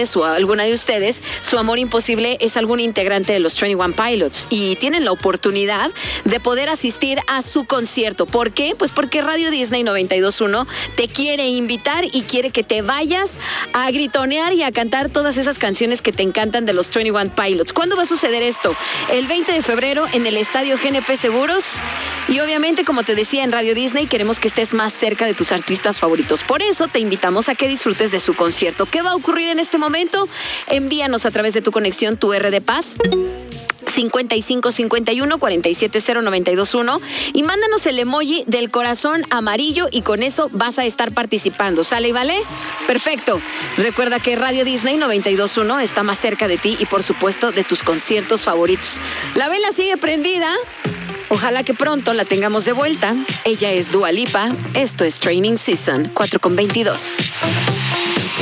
o a alguna de ustedes, su amor imposible es algún integrante de los 21 Pilots y tienen la oportunidad de poder asistir a su concierto. ¿Por qué? Pues porque Radio Disney 92.1 te quiere invitar y quiere que te vayas a gritonear y a cantar todas esas canciones que te encantan de los 21 Pilots. ¿Cuándo va a suceder esto? El 20 de febrero en el Estadio GNP Seguros. Y obviamente, como te decía, en Radio Disney queremos que estés más cerca de tus artistas favoritos. Por eso te invitamos a que disfrutes de su concierto. ¿Qué va a ocurrir en este momento? Envíanos a través de tu conexión tu R de paz 5551-470-921 y mándanos el emoji del corazón amarillo y con eso vas a estar participando. ¿Sale y vale? Perfecto. Recuerda que Radio Disney 92.1 está más cerca de ti y por supuesto de tus conciertos favoritos. La vela sigue prendida. Ojalá que pronto la tengamos de vuelta. Ella es Dua Lipa. Esto es Training Season 4:22.